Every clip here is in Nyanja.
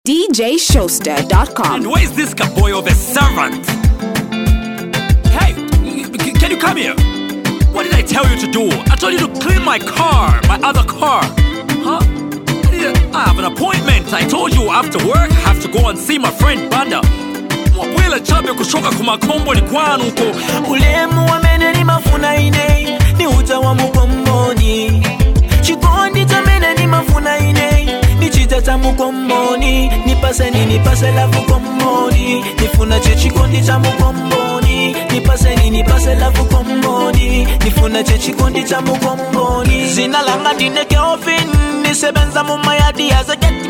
DJShowster.com. And where is this boy of a servant? Hey, can you come here? What did I tell you to do? I told you to clean my car, my other car. Huh? I have an appointment. I told you after work I have to go and see my friend Banda. Mwapwela chabe kushoka kumakombo ni kwanu uko. Ulemu wamene ni mafuna ine, ni uta wa mukomboni. Chikondi tamene ni mafuna ine, ni chitata mukomboni. Nipase lavu komboni. Nifuna chikondi cha mukomboni. Nipase lavu komboni. Nifuna chikondi cha mukomboni. Zina langa dineke ofin, nisebenza mumayadi as a get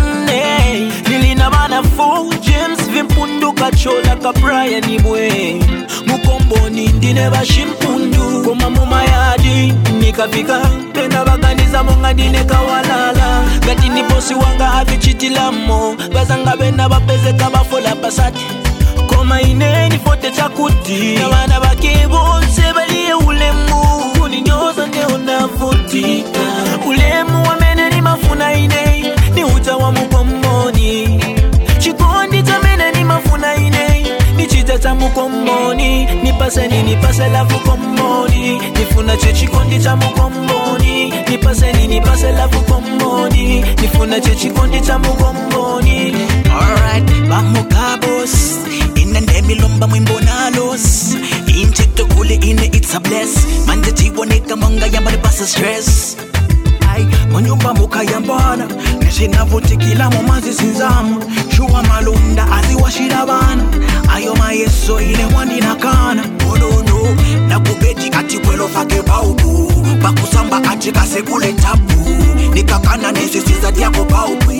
money. Nilina bana full James vimpundu kachola ka Brian Ibwe. Mukomboni ndine bashimpundu koma mumayadi nikafika pena baganiza monga dine kawalala gati ni bosi wanga abichitilamo bazanga bena bapeze kabafola pasati koma ine ni fote chakuti bana bakebonse baliye ulemu kuninyoza neona fotika ulemu wamene ni mafuna ine ni uta wa mukomboni chikondi tamene ni mafuna ine ni chitata mukomboni nipase lavu komboni nifuna chikondi cha mukomboni nipase lavu komboni nifuna chikondi cha mukomboni. Alright, bamukabos inandemi lomba mwimbonalos inchekto kule ine it's a bless manje chiwoneka manga yambale pasa stress ay manyumba mukayambana nishinavutikila mumazi sinzamu shuwa malunda aziwashira bana ayo mayeso ile wandinakana onono nakubeti ati kwelo fake baubu bakusamba ati kasekule tabu nikakana nesisiza diako baubu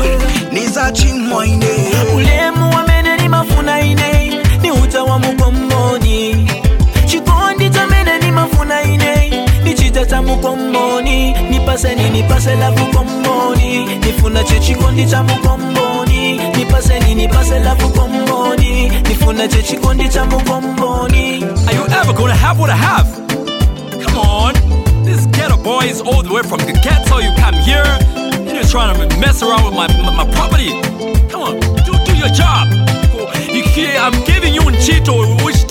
niza chimwaine ulemu wamene ni mafuna ine ni uta wa mukomboni chikondi tamene ni mafuna ine ni chitata mukomboni nipase lavu komboni nifuna chikondi cha mukomboni nipase lavu komboni nifuna chikondi cha mukomboni. Are you ever gonna have what I have? Come on, this ghetto boy is all the way from the ghetto. You come here and you're trying to mess around with my property. Come on, do your job. I'm giving you Nchito which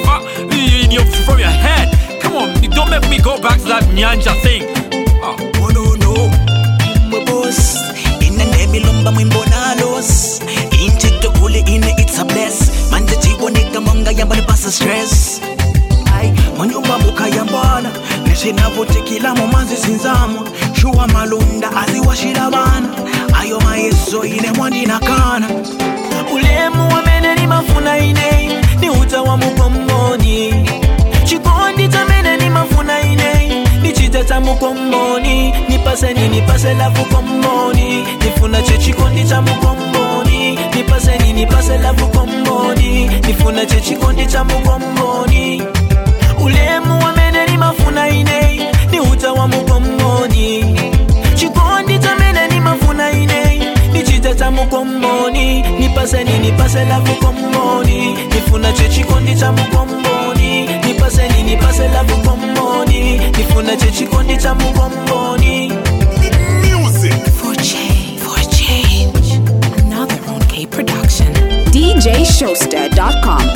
from your head. Come on, don't make me go back to that nyanja thing. Oh no, my boss. Inandemi lomba mwimbonalos inchito kule ine it's a bless manje chiwoneka manga yambale pasa stress ay manyumba mukayambana nishinavutikila mumazi sinzamu shuwa malunda aziwashira bana ayo mayeso ine wandinakana ulemu wamene ni mafuna ine ni uta wa mukomboni chikondi tamene ni mafuna ine ni chitata mukomboni nipase lavu komboni nifuna chikondi cha mukomboni nipase lavu komboni nifuna chikondi cha mukomboni ulemu wamene ni mafuna ine ni uta wa mukomboni chikondi tamene ni mafuna ine ni chitata mukomboni nipase lavu komboni nifuna chikondi cha mukomboni nipase lavu komboni nifuna chikondi cha mukomboni. Music for change. Another Ron K production. DJShowster.com.